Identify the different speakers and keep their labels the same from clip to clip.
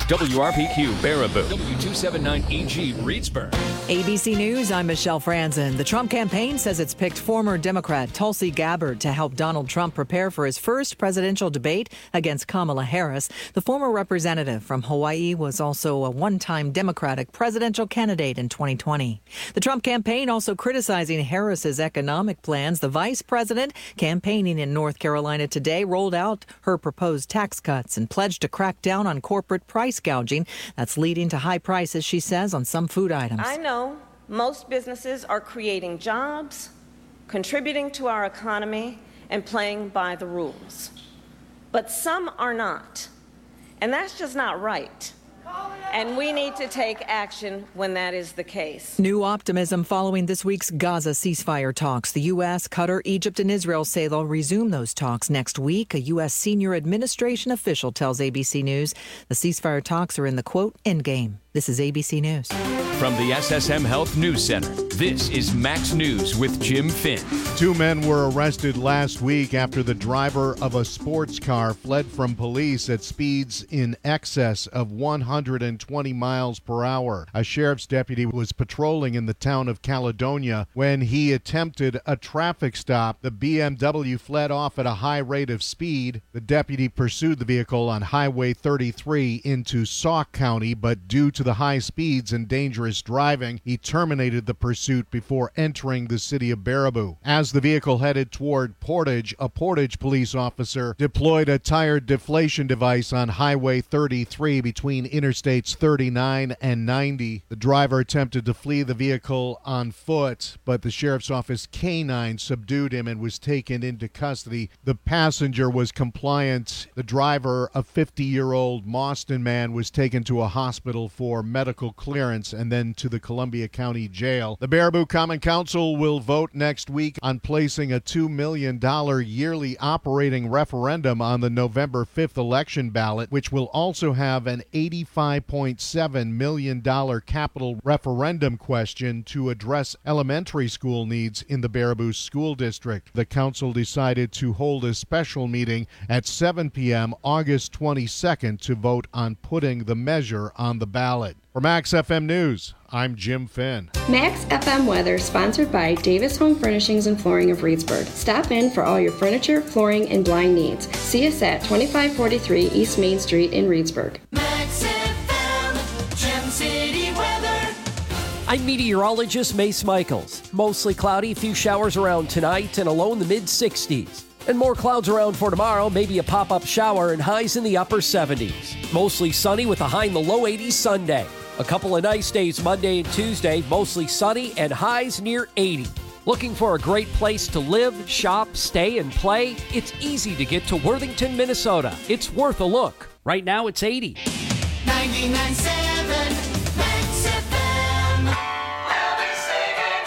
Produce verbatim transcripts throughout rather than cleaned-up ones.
Speaker 1: W R P Q Baraboo, W two seventy-nine E G Reedsburg.
Speaker 2: A B C News, I'm Michelle Franzen. The Trump campaign says it's picked former Democrat Tulsi Gabbard to help Donald Trump prepare for his first presidential debate against Kamala Harris. The former representative from Hawaii was also a one-time Democratic presidential candidate in twenty twenty. The Trump campaign also criticizing Harris's economic plans. The vice president, campaigning in North Carolina today, rolled out her proposed tax cuts and pledged to crack down on corporate price gouging. That's leading to high prices, she says, on some food items.
Speaker 3: I know most businesses are creating jobs, contributing to our economy, and playing by the rules. But some are not. And that's just not right. And we need to take action when that is the case.
Speaker 2: New optimism following this week's Gaza ceasefire talks. The U S, Qatar, Egypt, and Israel say they'll resume those talks next week. A U S senior administration official tells A B C News the ceasefire talks are in the, quote, endgame. This is A B C News.
Speaker 1: From the S S M Health News Center, this is Max News with Jim Finn.
Speaker 4: Two men were arrested last week after the driver of a sports car fled from police at speeds in excess of one hundred twenty miles per hour. A sheriff's deputy was patrolling in the town of Caledonia when he attempted a traffic stop. The B M W fled off at a high rate of speed. The deputy pursued the vehicle on Highway thirty-three into Sauk County, but due to the high speeds and dangerous driving, he terminated the pursuit before entering the city of Baraboo. As the vehicle headed toward Portage, a Portage police officer deployed a tire deflation device on Highway thirty-three between Interstates thirty-nine and ninety. The driver attempted to flee the vehicle on foot, but the sheriff's office canine subdued him and was taken into custody. The passenger was compliant. The driver, a fifty-year-old Mauston man, was taken to a hospital for medical clearance and then to the Columbia County Jail. The Baraboo Common Council will vote next week on placing a two million dollars yearly operating referendum on the November fifth election ballot, which will also have an eighty-five point seven million dollars capital referendum question to address elementary school needs in the Baraboo School District. The council decided to hold a special meeting at seven p.m. August twenty-second to vote on putting the measure on the ballot. For Max F M News, I'm Jim Finn.
Speaker 5: Max F M weather sponsored by Davis Home Furnishings and Flooring of Reedsburg. Stop in for all your furniture, flooring, and blind needs. See us at twenty-five forty-three East Main Street in Reedsburg.
Speaker 6: Max F M, Gem City weather.
Speaker 7: I'm meteorologist Mace Michaels. Mostly cloudy, few showers around tonight, and a low in the mid sixties. And more clouds around for tomorrow, maybe a pop-up shower and highs in the upper seventies. Mostly sunny with a high in the low eighties Sunday. A couple of nice days Monday and Tuesday, mostly sunny and highs near eighty. Looking for a great place to live, shop, stay, and play? It's easy to get to Worthington, Minnesota. It's worth a look. Right now it's eighty.
Speaker 6: ninety-nine point seven Max F M. We'll be singing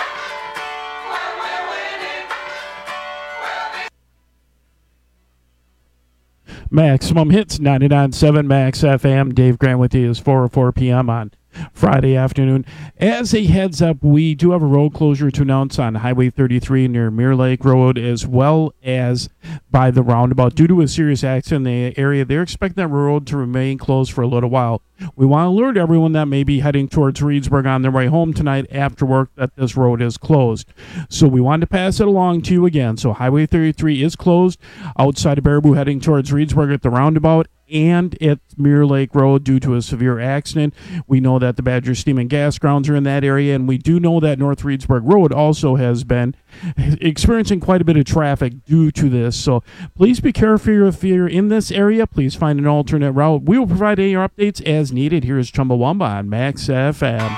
Speaker 6: when we're winning. We'll be...
Speaker 8: Maximum Hits, ninety-nine point seven Max F M. Dave Grant with you. Is four oh four p.m. on Friday afternoon. As a heads up, we do have a road closure to announce on Highway thirty-three near Mirror Lake Road, as well as by the roundabout. Due to a serious accident in the area, they're expecting that road to remain closed for a little while. We want to alert everyone that may be heading towards Reedsburg on their way home tonight after work that this road is closed. So we wanted to pass it along to you again. So Highway thirty-three is closed outside of Baraboo heading towards Reedsburg at the roundabout and at Mirror Lake Road due to a severe accident. We know that the Badger Steam and Gas grounds are in that area, and we do know that North Reedsburg Road also has been experiencing quite a bit of traffic due to this. So please be careful if you're in this area. Please find an alternate route. We will provide A R updates as needed. Here's Chumbawamba on Max F M.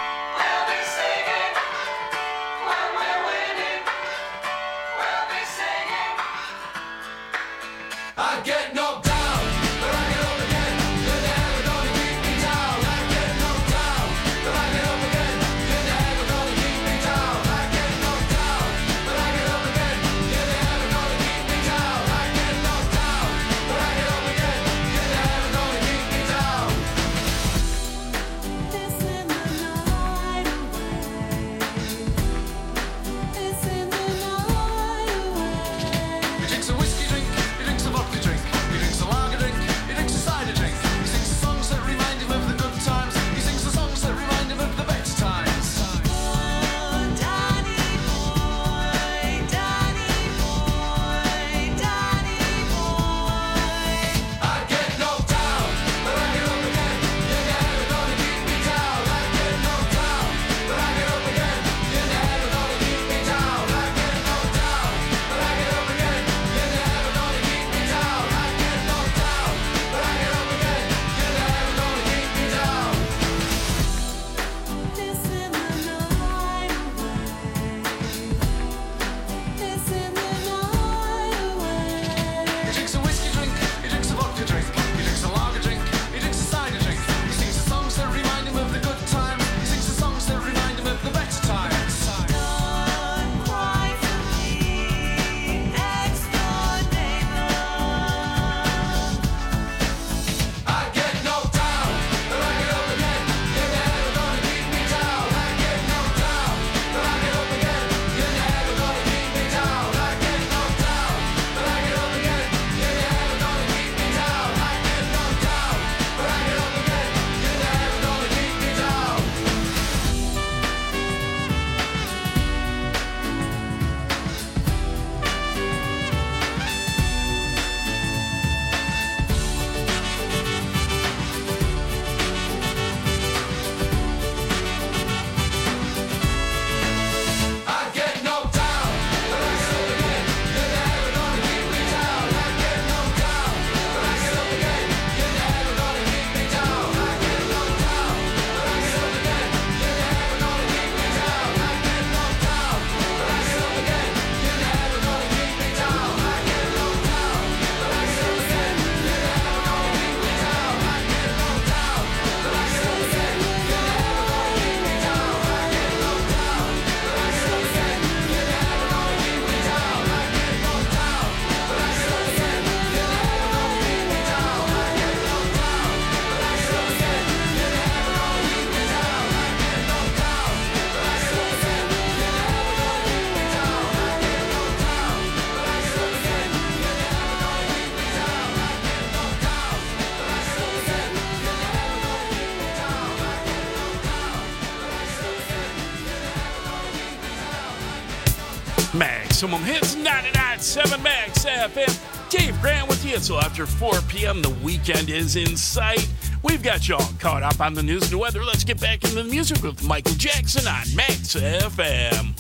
Speaker 9: Maximum Hits ninety-nine point seven Max F M. Dave Grant with you. So after four p.m., the weekend is in sight. We've got you all caught up on the news and the weather. Let's get back into the music with Michael Jackson on Max F M.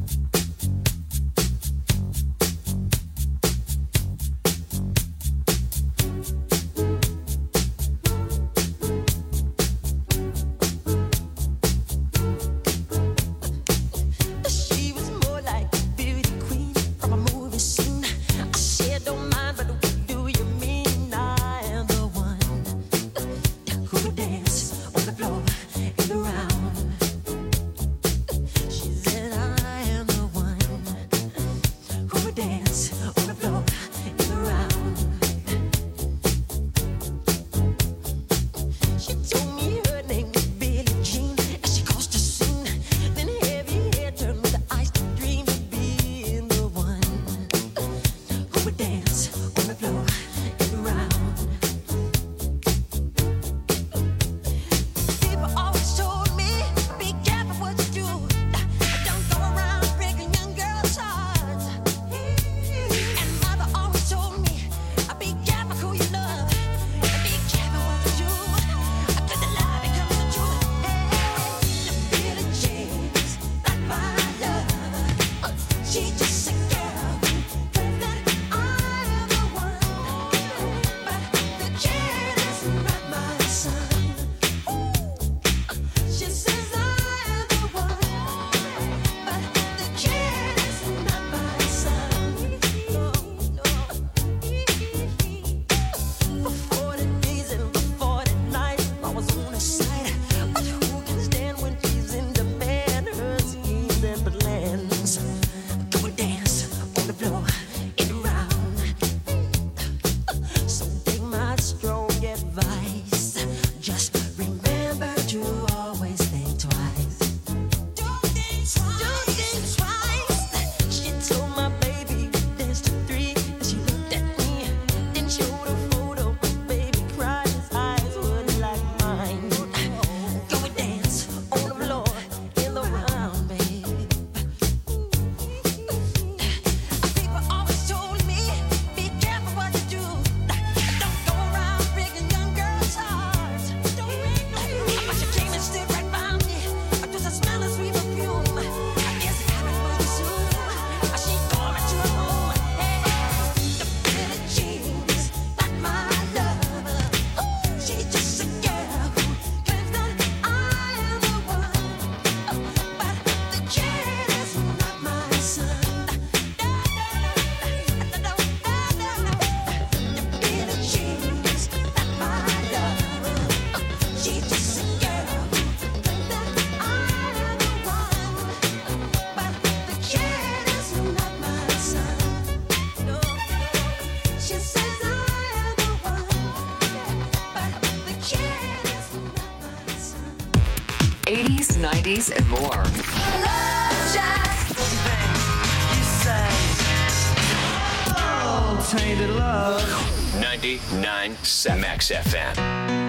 Speaker 10: eighties, nineties, and more.
Speaker 6: Tainted love.
Speaker 1: ninety-nine point seven Max F M.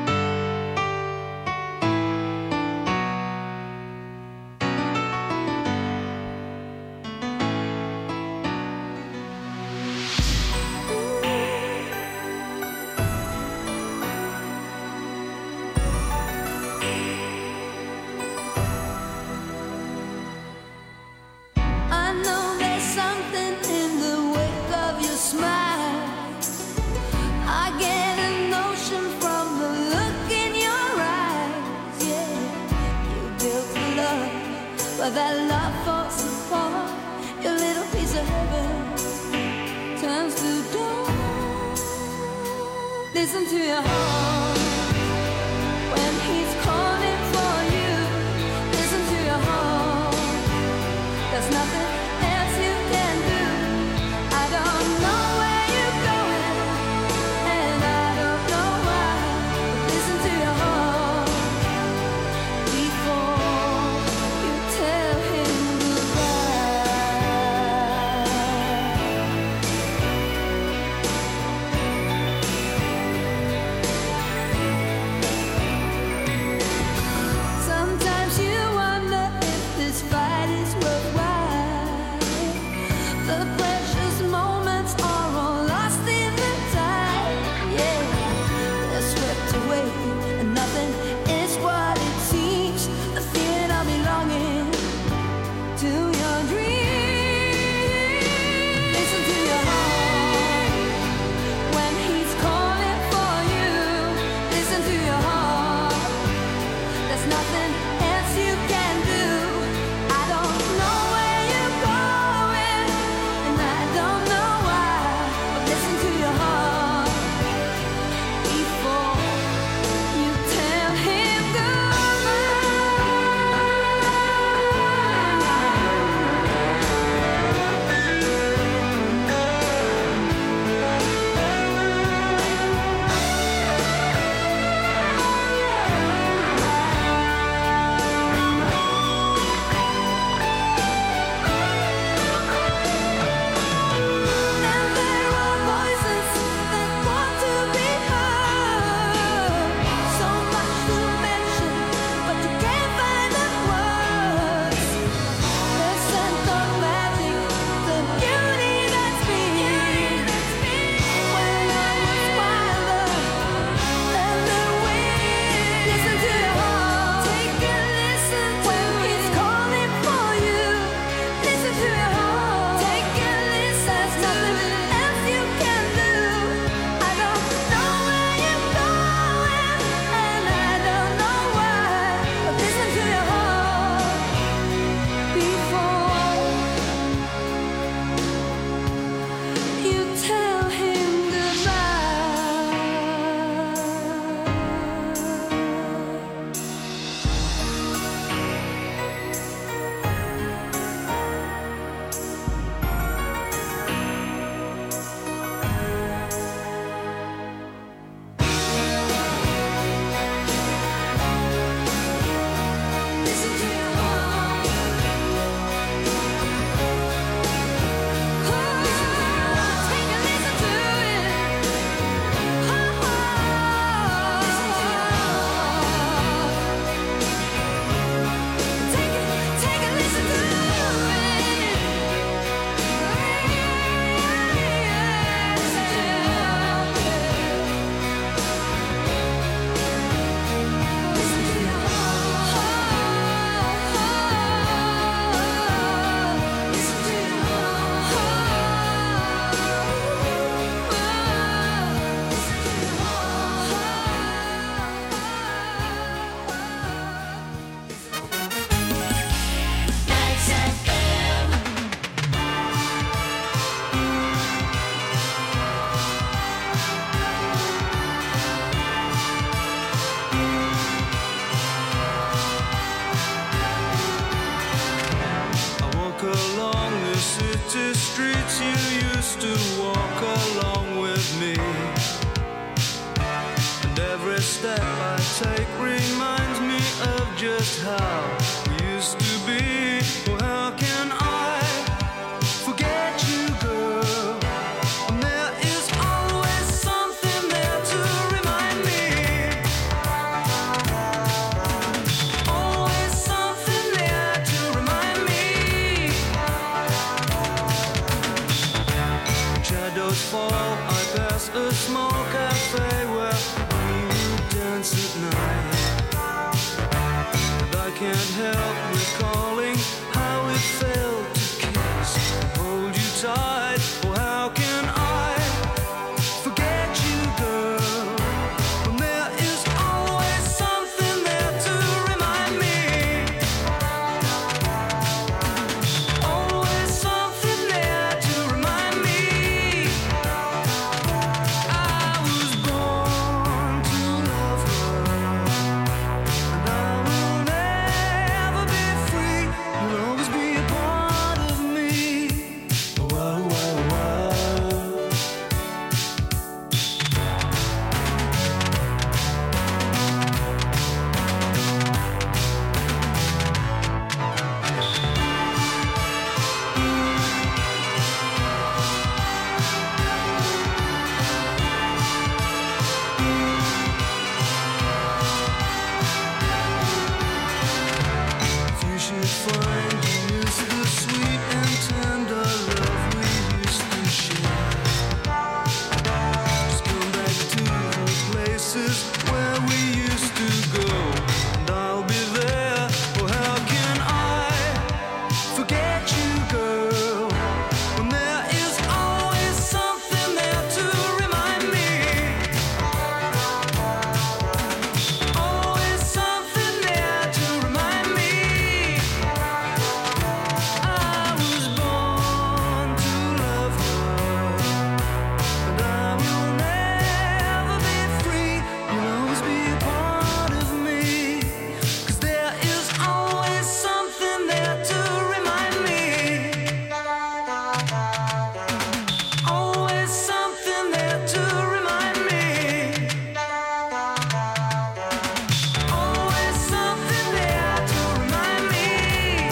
Speaker 11: But that love falls apart. Your little piece of heaven turns to dawn. Listen to your heart when he's calling for you. Listen to your heart. There's nothing else you can do. I don't know where you're going, and I don't know why. But listen to your heart before you tell him goodbye.
Speaker 10: city streets you used to walk along with me. And every step I take reminds me of just how we used to be. Well, how can I forget you, girl? And there is always something there to remind me. Always something there to remind me. When shadows fall, I pass a small cafe where we dance at night. And I can't help recalling how it felt to kiss and hold you tight. Well, how can I forget you, girl? When there is always something there to remind me. Always something there to remind me. I was born to love her, and I will never be free. You'll always be a part of me. Whoa, whoa, whoa. If you should find you miss the sweet and tender love we used to share, just come back to the places where we used to go, and I'll be there. Well, how can I forget you, girl? When there is always something there to remind me. Always something there to remind me. I was born to love her, and I will never be free. You'll always be a part of me. 'Cause there is always something there to remind me. Always something there to remind me. Always something there to remind me.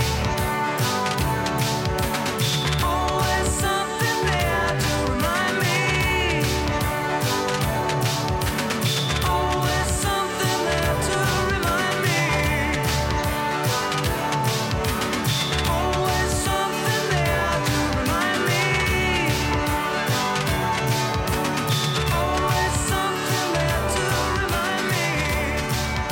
Speaker 10: Always something there to remind me. Always something there to remind me. Always something there to remind me. Always something there to remind me.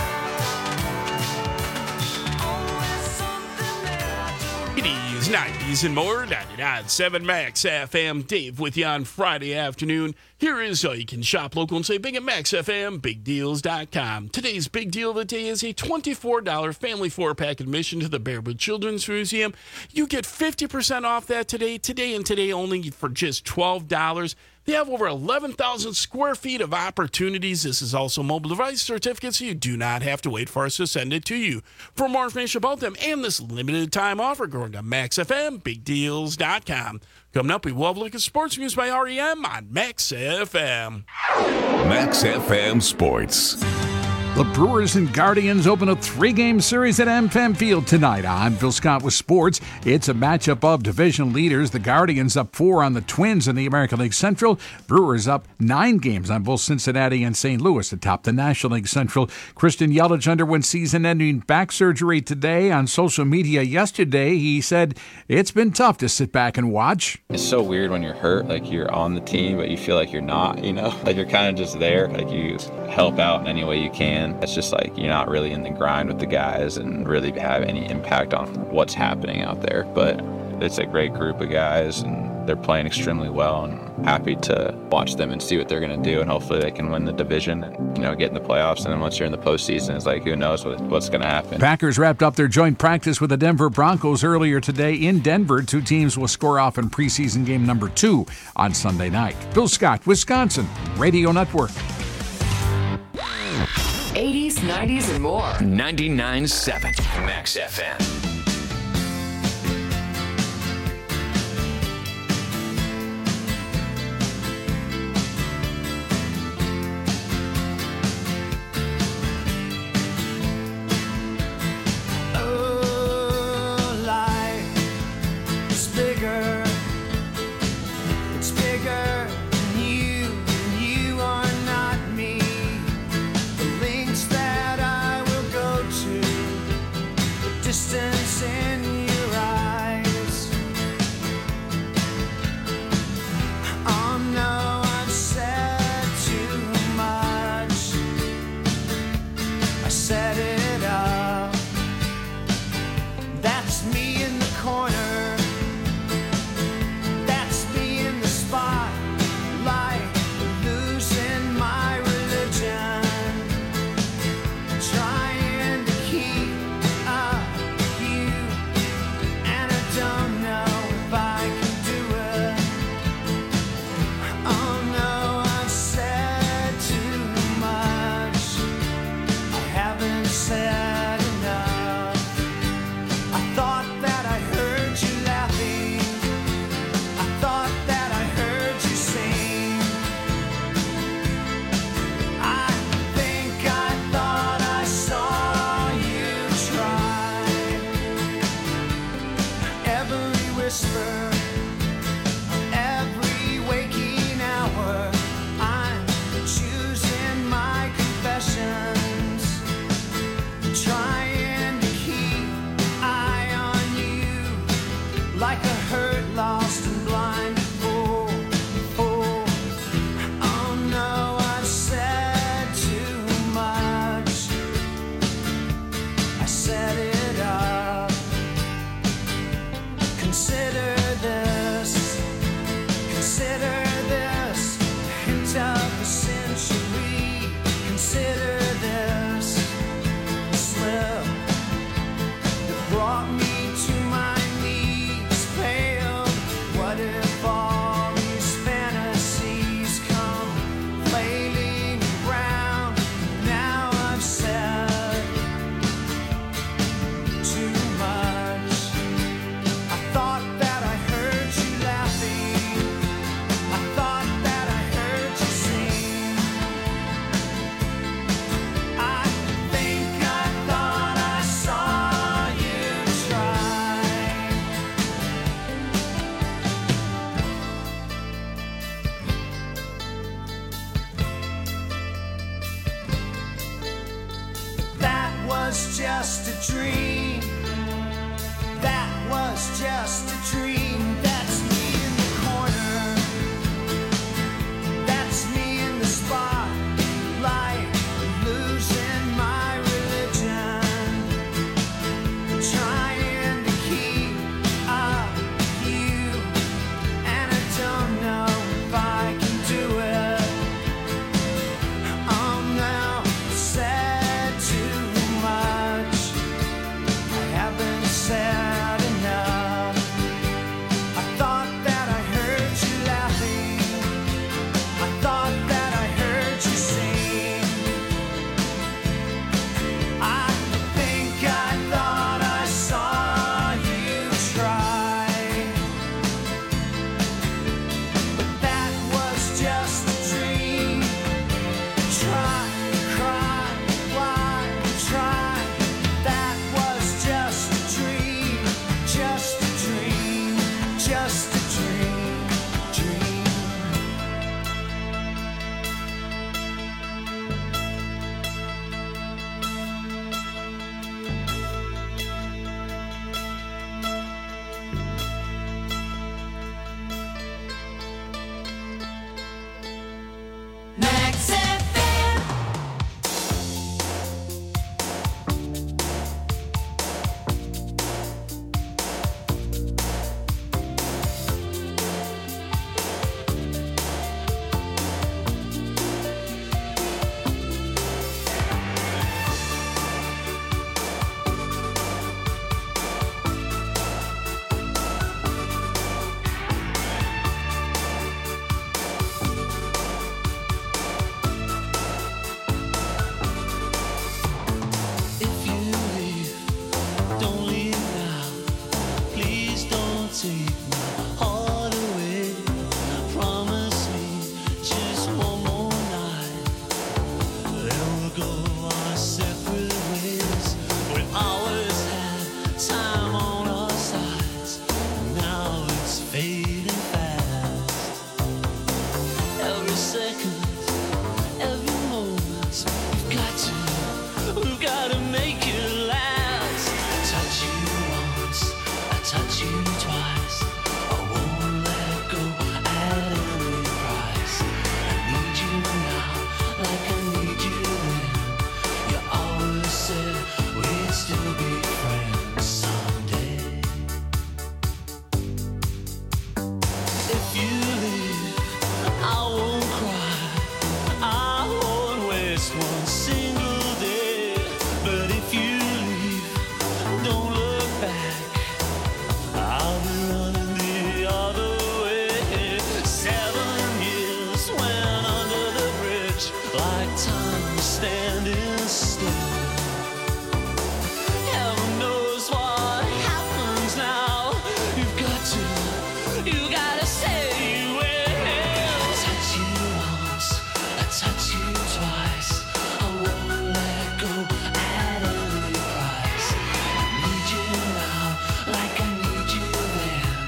Speaker 10: Always something there to
Speaker 9: eighties, nineties, and more. ninety-nine point seven Max F M. Dave with you on Friday afternoon. Here is how you can shop local and say big at Max F M, big deals dot com. Today's big deal of the day is a twenty-four dollars family four-pack admission to the Bearwood Children's Museum. You get fifty percent off that today, today and today only for just twelve dollars. They have over eleven thousand square feet of opportunities. This is also mobile device certificates, so you do not have to wait for us to send it to you. For more information about them and this limited time offer, go to Max F M, big deals dot com. Coming up, we will have a look at sports news by R E M on Max F M.
Speaker 1: Max F M Sports.
Speaker 12: The Brewers and Guardians open a three-game series at AmFam Field tonight. I'm Phil Scott with sports. It's a matchup of division leaders. The Guardians up four on the Twins in the American League Central. Brewers up nine games on both Cincinnati and Saint Louis atop the National League Central. Christian Yelich underwent season-ending back surgery today. On social media yesterday, he said, "It's been tough to sit back and watch."
Speaker 13: It's so weird when you're hurt, like you're on the team, but you feel like you're not, you know? Like you're kind of just there, like you help out in any way you can. It's just like you're not really in the grind with the guys and really have any impact on what's happening out there. But it's a great group of guys, and they're playing extremely well, and I'm happy to watch them and see what they're going to do, and hopefully they can win the division and, you know, get in the playoffs. And then once you're in the postseason, it's like, who knows what, what's going to happen.
Speaker 12: Packers wrapped up their joint practice with the Denver Broncos earlier today in Denver. Two teams will score off in preseason game number two on Sunday night. Bill Scott, Wisconsin Radio Network.
Speaker 1: eighties, nineties, and more. ninety-nine point seven Max F M.
Speaker 10: whisper every waking hour. I'm choosing my confessions, trying to keep eye on you like a hurt, lost and blind. Oh, oh, oh no, I've said too much. I set it up. Consider this, consider this, hint of the century. Consider this slip that brought me to my knees, pale. What if all these fantasies come flailing around? Now I've said too much. I thought that I heard you laughing. I thought that I heard you sing. I think I thought I saw you try. That was just a dream. That was just a dream. That's me in the corner. That's me in the spotlight, losing my religion, trying to keep up with you, and I don't know if I can do it. I'm now said too much. I haven't said enough. I thought that I heard you laughing. I thought that I heard you sing. I think I thought I saw you try. But that was just a dream. Try, cry, why, try. That was just a dream, just a dream, just a dream, dream.
Speaker 6: Max F M.
Speaker 10: If you leave, don't leave now. Please don't take my heart away. Promise me just one more night, then we'll go our separate ways. We always had time on our sides, and now it's fading fast. Every second, every moment, we've got to, we've got to make it last. I touch you once, I touch you twice. I won't let go at any price. I need you now, like I need you then. You always said we'd still be friends someday. If you leave, I won't cry. I won't waste one single day. But if you leave, don't look back. I'll be running the other way. Seven years went under the bridge, like time standing still. Heaven knows what happens now. You've got to, you gotta say you will. I touch you once, I touch you twice. I won't let go at any price. I need you now, like I need you then.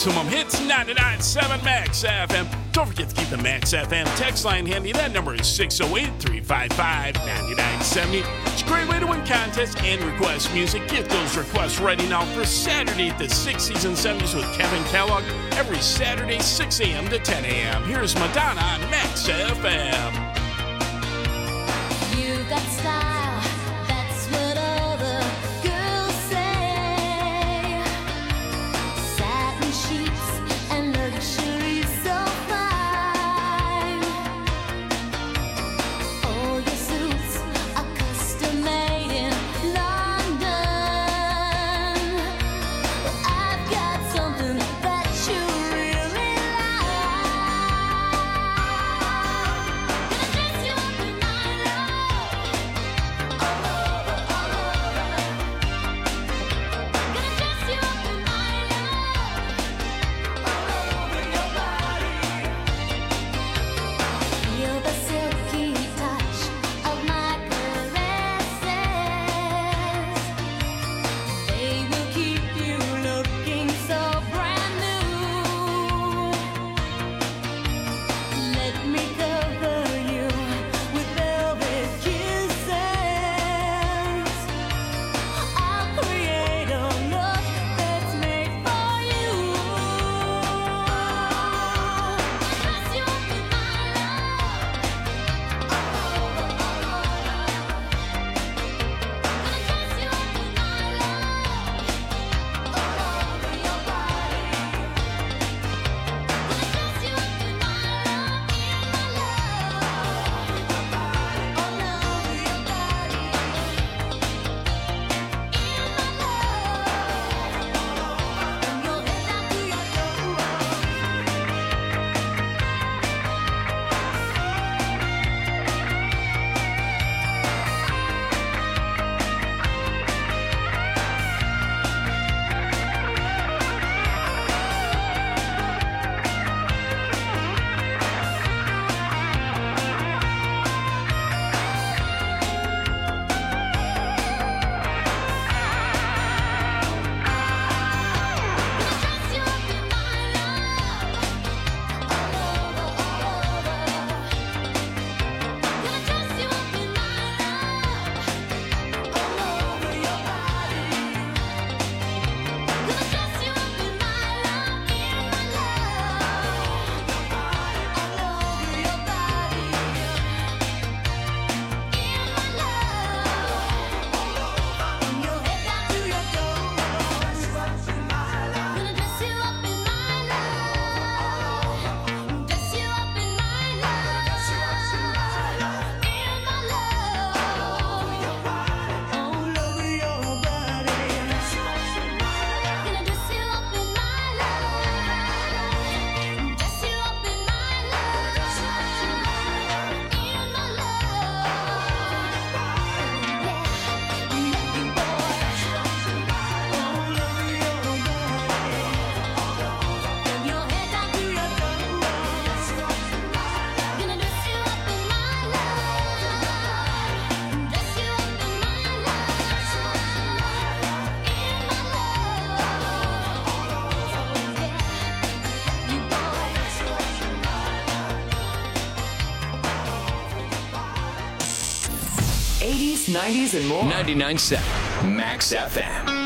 Speaker 9: Maximum Hits ninety-nine point seven Max F M. Don't forget to keep the Max F M text line handy. That number is six oh eight, three five five, nine nine seven oh. It's a great way to win contests and request music. Get those requests ready now for Saturday at the sixties and seventies with Kevin Kellogg. Every Saturday, six a.m. to ten a.m. Here's Madonna on Max F M.
Speaker 11: You got style, that's what all the girls say. Satin sheets and luxury so fine. All your suits are custom made in London. Well, I've got something that you really like. Gonna dress you up in my love. All over, all over. Gonna dress you up in my love. All over your body. Feel the silky touch of my caresses. They will keep you looking so brand new. Let me cover you with velvet kisses. I'll create a look that's made for you. Dress you up in my love. All over, all over. Gonna dress you up in my love. All over your body. Gonna dress you up in my love, in my love. All over your body. In my love. From your head down to your toes. Dress you up in my love. All over, all over. Gonna dress you up in my love. All over your body. Gonna dress you up in my love, in my love. All over your body. In my love. From your head down to your toes. Gonna dress you up in my love. Dress you up in my love. In my love. All over your body. Gonna dress you up in my love. Dress you up in my love. In my love. Yeah, you boy. All over your body. From your head down to your toes. Gonna dress you up in my love. Dress you up in my love. In my love. Yeah, you boy.
Speaker 1: eighties, nineties, and more. ninety-nine point seven Max F M.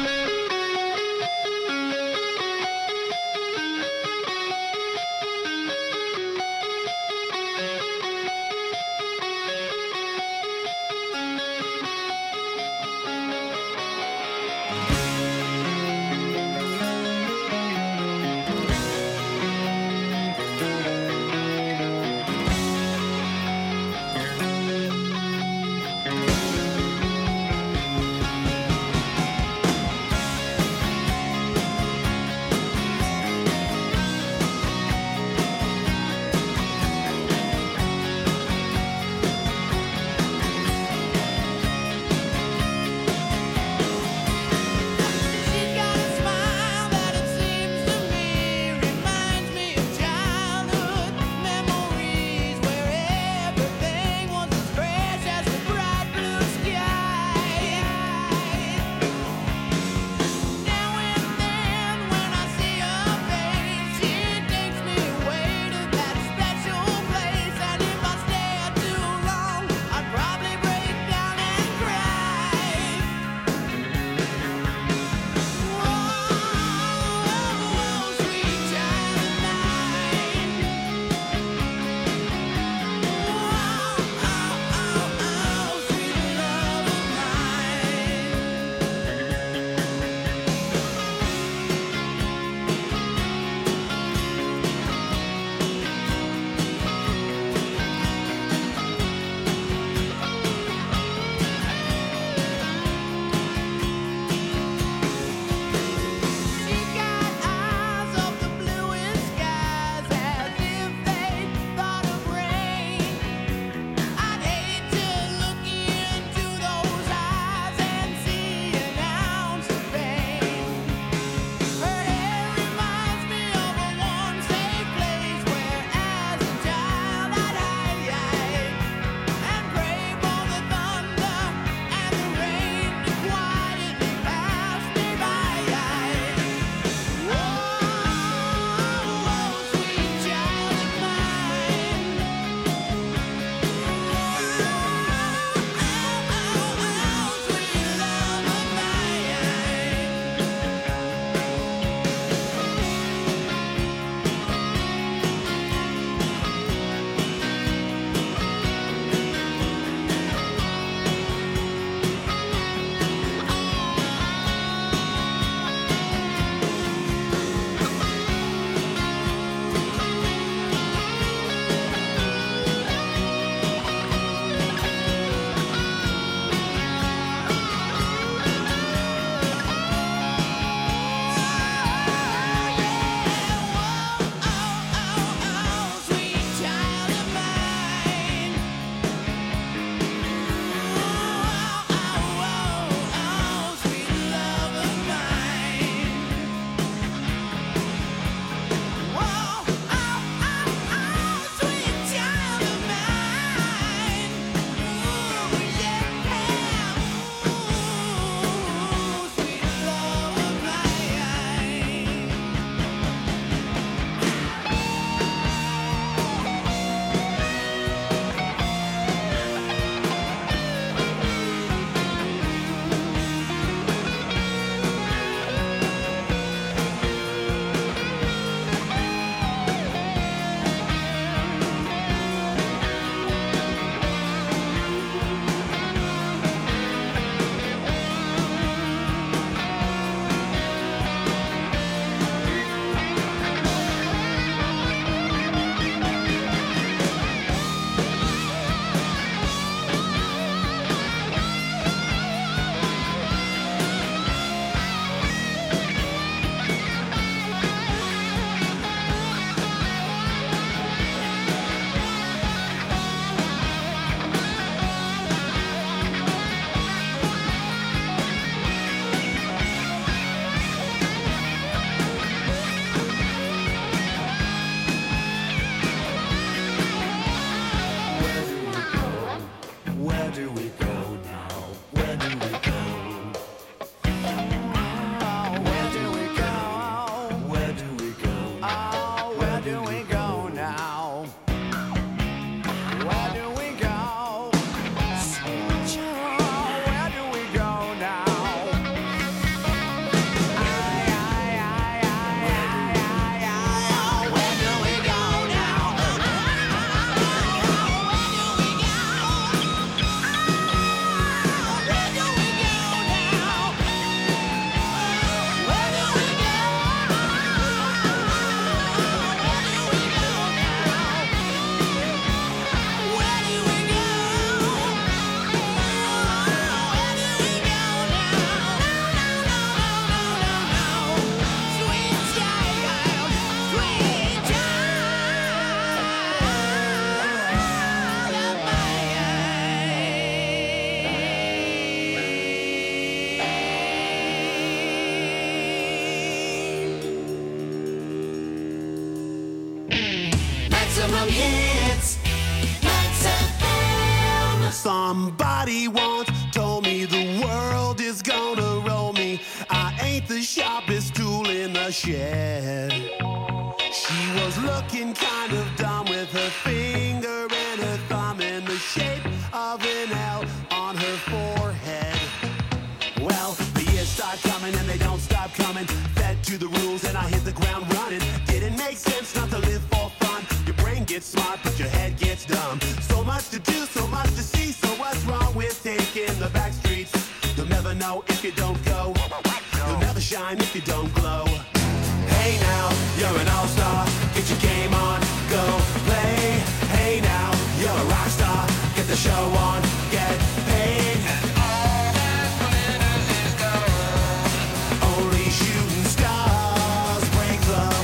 Speaker 6: some hits. Max F M.
Speaker 14: Somebody once told me the world is gonna roll me. I ain't the sharpest tool in the shed. She was looking kind of dumb with her finger and her thumb in the shape of an L on her forehead. Well, the years start coming and they don't stop coming. Fed to the rules and I hit the ground running. Didn't make sense not to live for fun. Your brain gets smart but your head gets dumb. So much to do, so much to see. So what's wrong with taking the back streets? You'll never know if you don't go. You'll never shine if you don't glow. Hey now, you're an all-star. Get your game on, go play. Hey now, you're a rock star. Get the show on, get paid. All that glitters is gold. Only shooting stars break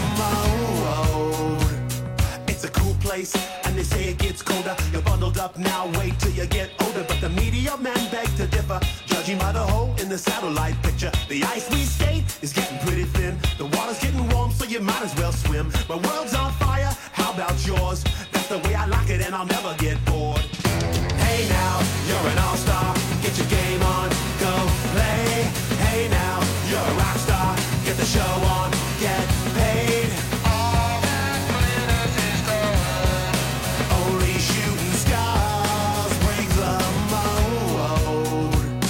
Speaker 14: the mold. It's a cool place, and they say it gets colder. You're bundled up now, wait till you get older. But the media men beg to differ. Judging by the hole in the satellite picture, the ice we skate is getting pretty thin. The water's getting warm, so you might as well swim. My world's on fire, how about yours? That's the way I like it, and I'll never get bored. Hey now, you're an all-star. Get your game on, go play. Hey now, you're a rock star. Get the show on, get paid. All that glitters is gold. Only shooting stars break the mold.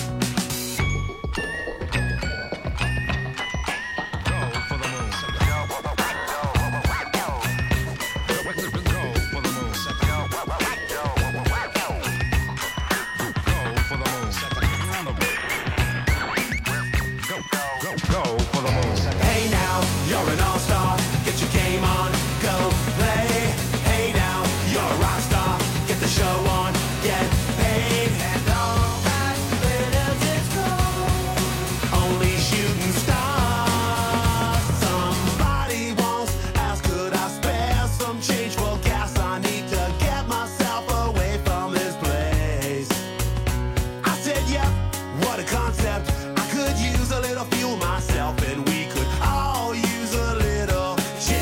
Speaker 14: Hey now, you're an all-star. Get your game on, go play. Hey now, you're a rock star. Get the show on, get paid. And all that glitters is gold. Only shooting stars. Somebody once asked, could I spare some change for gas? I need to get myself away from this place. I said, yep, what a concept. I could use a little fuel myself, and we could all use a little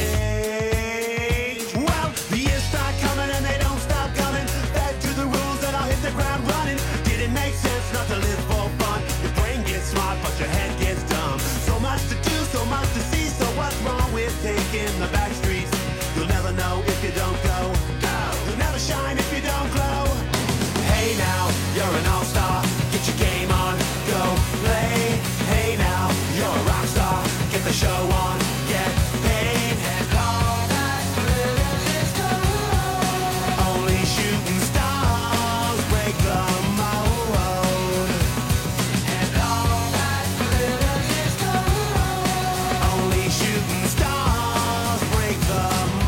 Speaker 14: change. Well, the years start coming and they don't stop coming. Back to the rules and I'll hit the ground running. Didn't make sense not to live for fun. Your brain gets smart but your head gets dumb. So much to do, so much to see. So what's wrong with taking the back streets? You'll never know if you don't go. You'll never shine if you don't glow. Hey now, you're an all-star. Get your game on, go play. Hey now, you're a rock star. Get the show on, get paid. And all that glitters is gold. Only shooting stars break the mold. And all that glitters is gold. Only shooting stars break the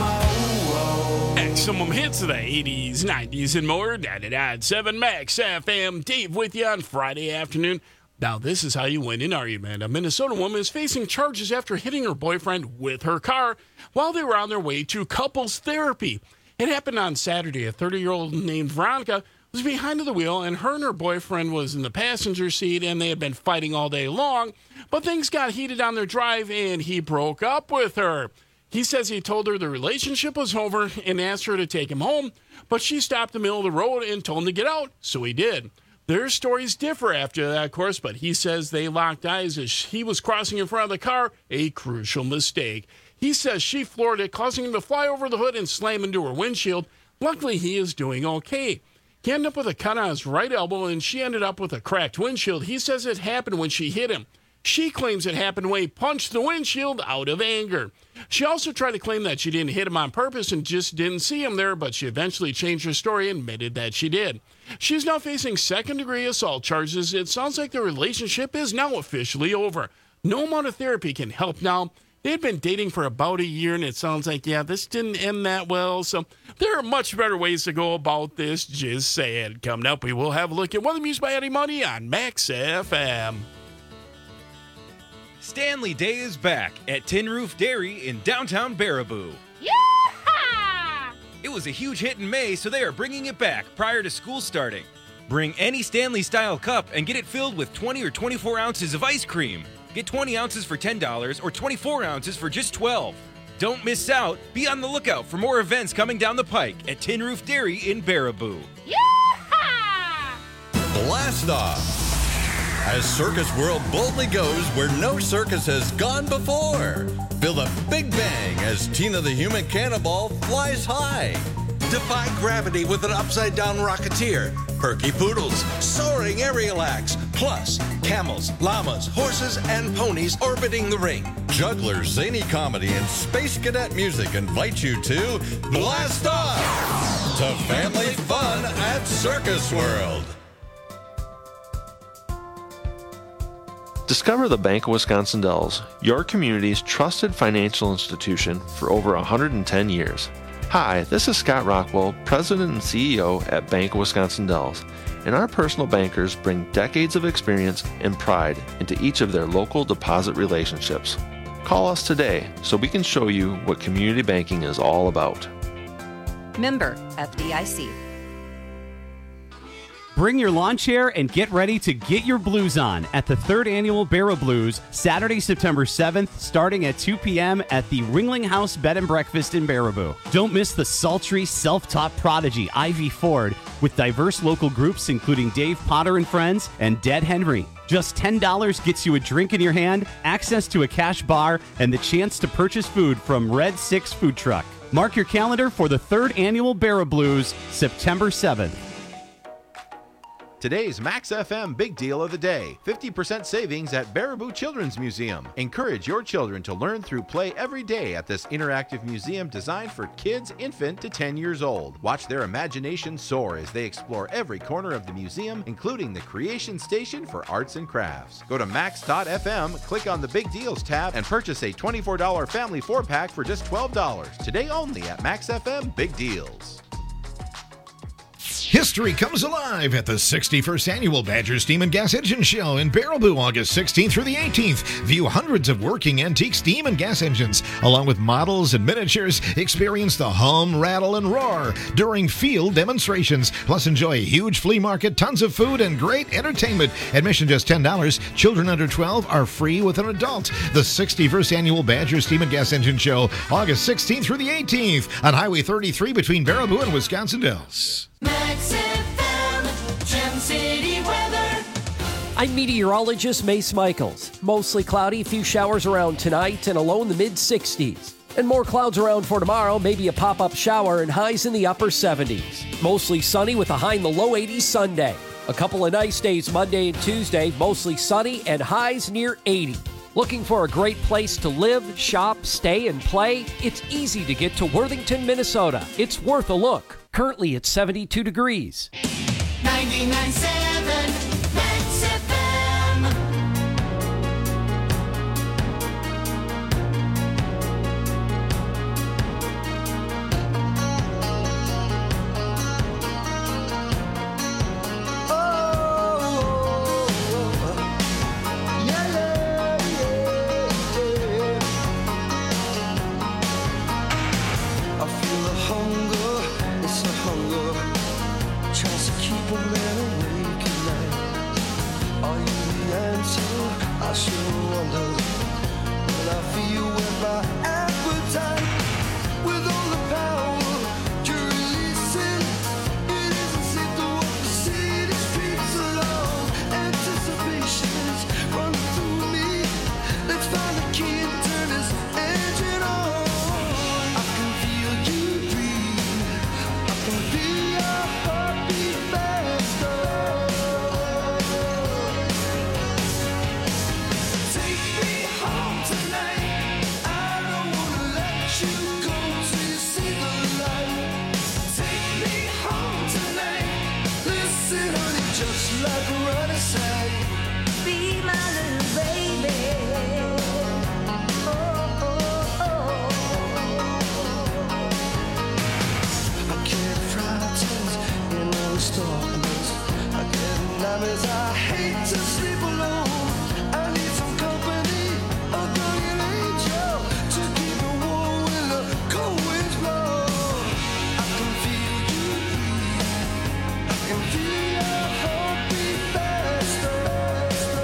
Speaker 14: mold.
Speaker 9: Maximum hits of the eighties, nineties, and more. ninety-nine point seven Max F M. Dave with you on Friday afternoon. Now, this is how you win an argument. A Minnesota woman is facing charges after hitting her boyfriend with her car while they were on their way to couples therapy. It happened on Saturday. A thirty-year-old named Veronica was behind the wheel, and her and her boyfriend was in the passenger seat, and they had been fighting all day long. But things got heated on their drive, and he broke up with her. He says he told her the relationship was over and asked her to take him home, but she stopped in the middle of the road and told him to get out, so he did. Their stories differ after that, of course, but he says they locked eyes as he was crossing in front of the car, a crucial mistake. He says she floored it, causing him to fly over the hood and slam into her windshield. Luckily, he is doing okay. He ended up with a cut on his right elbow, and she ended up with a cracked windshield. He says it happened when she hit him. She claims it happened when he punched the windshield out of anger. She also tried to claim that she didn't hit him on purpose and just didn't see him there, but she eventually changed her story and admitted that she did. She's now facing second-degree assault charges. It sounds like the relationship is now officially over. No amount of therapy can help now. They'd been dating for about a year, and it sounds like, yeah, this didn't end that well. So there are much better ways to go about this, just saying. Coming up, we will have a look at Weather News by Eddie Money on Max F M.
Speaker 15: Stanley Day is back at Tin Roof Dairy in downtown Baraboo.
Speaker 16: Yeehaw!
Speaker 15: It was a huge hit in May, so they are bringing it back prior to school starting. Bring any Stanley-style cup and get it filled with twenty or twenty-four ounces of ice cream. Get twenty ounces for ten dollars or twenty-four ounces for just twelve dollars. Don't miss out. Be on the lookout for more events coming down the pike at Tin Roof Dairy in Baraboo.
Speaker 16: Yeehaw!
Speaker 17: Blast off! As Circus World boldly goes where no circus has gone before. Feel the big bang as Tina the Human Cannonball flies high.
Speaker 18: Defy gravity with an upside-down rocketeer. Perky poodles, soaring aerial acts. Plus, camels, llamas, horses, and ponies orbiting the ring.
Speaker 17: Jugglers, zany comedy, and space cadet music invite you to Blast Off! To family fun at Circus World.
Speaker 19: Discover the Bank of Wisconsin Dells, your community's trusted financial institution for over one hundred ten years. Hi, this is Scott Rockwell, President and C E O at Bank of Wisconsin Dells, and our personal bankers bring decades of experience and pride into each of their local deposit relationships. Call us today so we can show you what community banking is all about.
Speaker 20: Member F D I C.
Speaker 21: Bring your lawn chair and get ready to get your blues on at the third annual Barra Blues, Saturday, September seventh, starting at two p.m. at the Ringling House Bed and Breakfast in Baraboo. Don't miss the sultry, self-taught prodigy Ivy Ford with diverse local groups including Dave Potter and Friends and Dead Henry. Just ten dollars gets you a drink in your hand, access to a cash bar, and the chance to purchase food from Red Six Food Truck. Mark your calendar for the third annual Barra Blues, September seventh.
Speaker 22: Today's Max F M Big Deal of the Day. fifty percent savings at Baraboo Children's Museum. Encourage your children to learn through play every day at this interactive museum designed for kids infant to ten years old. Watch their imagination soar as they explore every corner of the museum, including the Creation Station for Arts and Crafts. Go to max dot f m, click on the Big Deals tab, and purchase a twenty-four dollars family four-pack for just twelve dollars. Today only at Max F M Big Deals.
Speaker 23: History comes alive at the sixty-first Annual Badger Steam and Gas Engine Show in Baraboo, August sixteenth through the eighteenth. View hundreds of working antique steam and gas engines, along with models and miniatures. Experience the hum, rattle, and roar during field demonstrations. Plus, enjoy a huge flea market, tons of food, and great entertainment. Admission just ten dollars. Children under twelve are free with an adult. The sixty-first Annual Badger Steam and Gas Engine Show, August sixteenth through the eighteenth on Highway thirty-three between Baraboo and Wisconsin Dells.
Speaker 6: Max F M, Gem City weather.
Speaker 7: I'm meteorologist Mace Michaels. Mostly cloudy, few showers around tonight and a low in the mid sixties. And more clouds around for tomorrow, maybe a pop-up shower and highs in the upper seventies. Mostly sunny with a high in the low eighties Sunday. A couple of nice days Monday and Tuesday, mostly sunny and highs near eighty. Looking for a great place to live, shop, stay, and play? It's easy to get to Worthington, Minnesota. It's worth a look. Currently it's seventy-two degrees.
Speaker 6: ninety-nine point seven Max F M.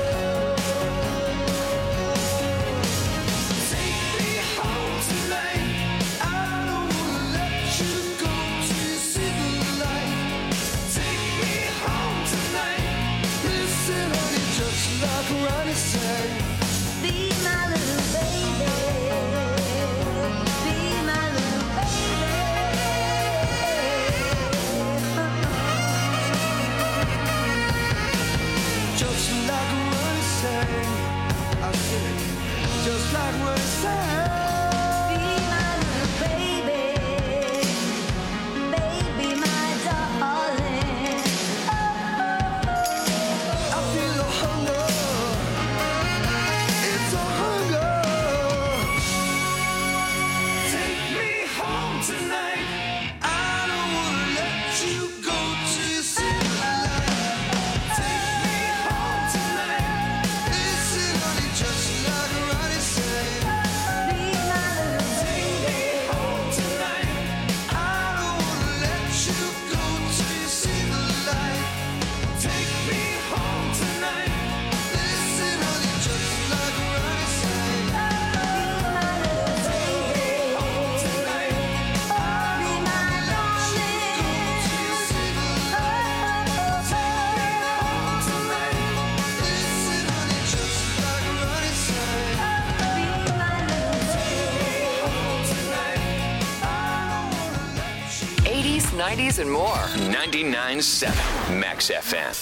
Speaker 6: Take me home tonight.
Speaker 1: nineties and more. ninety-nine point seven Max F M.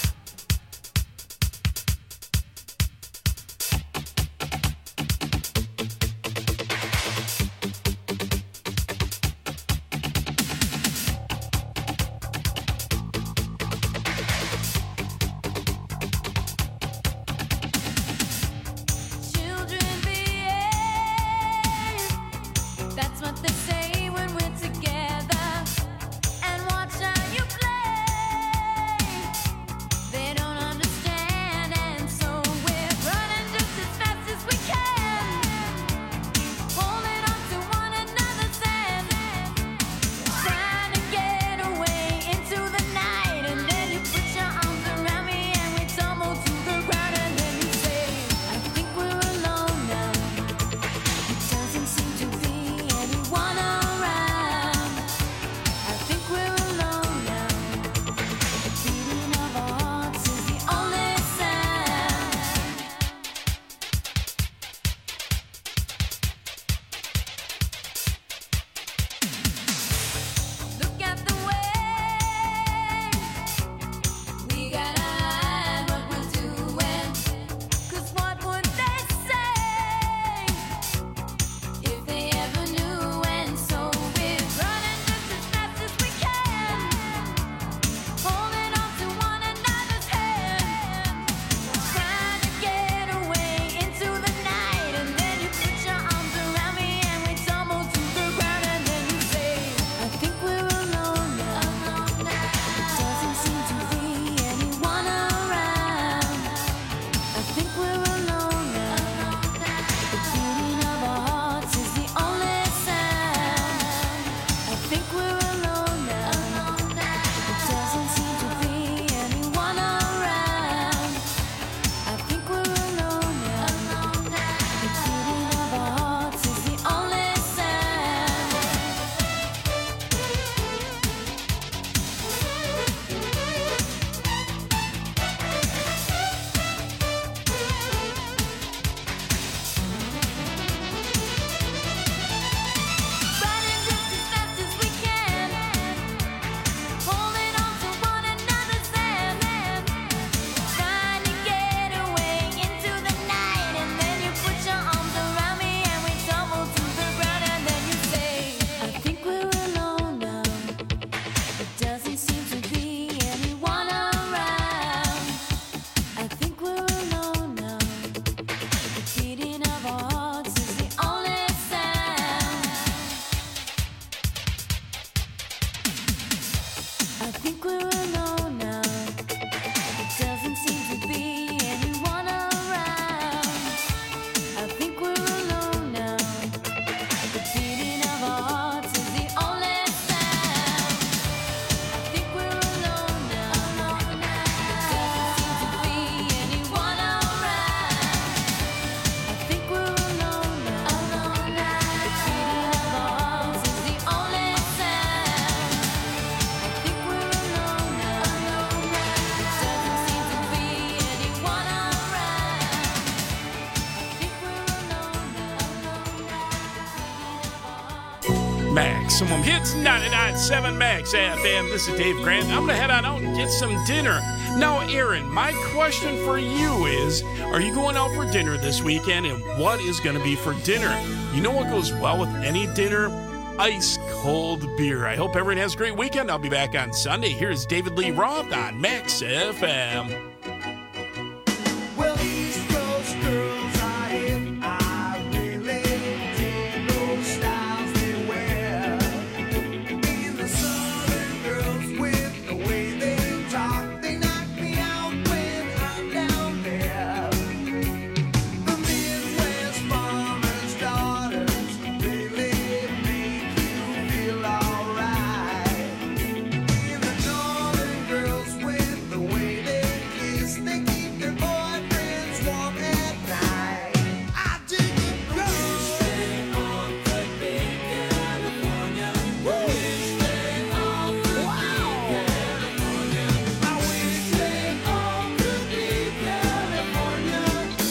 Speaker 9: Maximum Hits ninety-nine point seven Max F M. This is Dave Grant. I'm going to head on out and get some dinner. Now, Aaron, my question for you is, are you going out for dinner this weekend, and what is going to be for dinner? You know what goes well with any dinner? Ice cold beer. I hope everyone has a great weekend. I'll be back on Sunday. Here's David Lee Roth on Max F M.
Speaker 6: Well, East Coast girls are hip. I really dig those styles they wear. And the Southern girls with the way they talk, they knock me out when I'm down there. The Midwest farmers' daughters really make you feel alright. And the Northern girls with the way they kiss, they keep their boyfriends warm at night. I dig it, girls. Wish they all could be California. Wish they all could be California. I wish they all could be California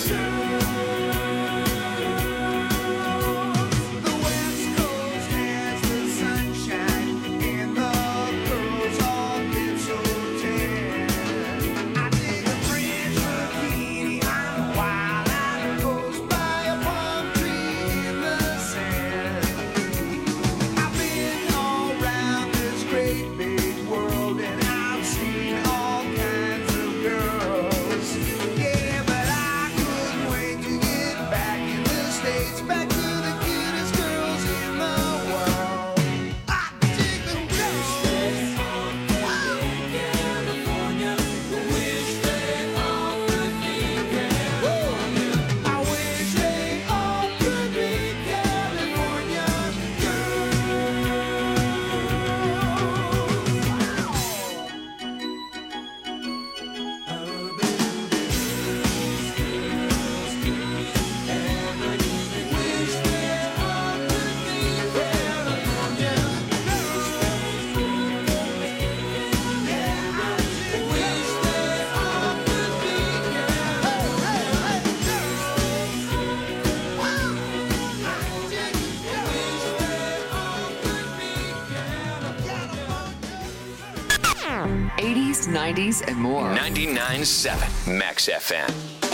Speaker 6: girls. The West Coast has the sunshine, and the girls all get so tan. I dig a French bikini on a wild island coast by a palm tree in the sand. I've been all around this great big world, and I've seen all kinds of girls. Yeah, but I couldn't wait to get back in the States, back to the cutest girls in the world. I dig the girls. California. Wish they all could be California. I wish they all could be California
Speaker 2: eighties, nineties, and more.
Speaker 1: ninety-nine point seven Max F M.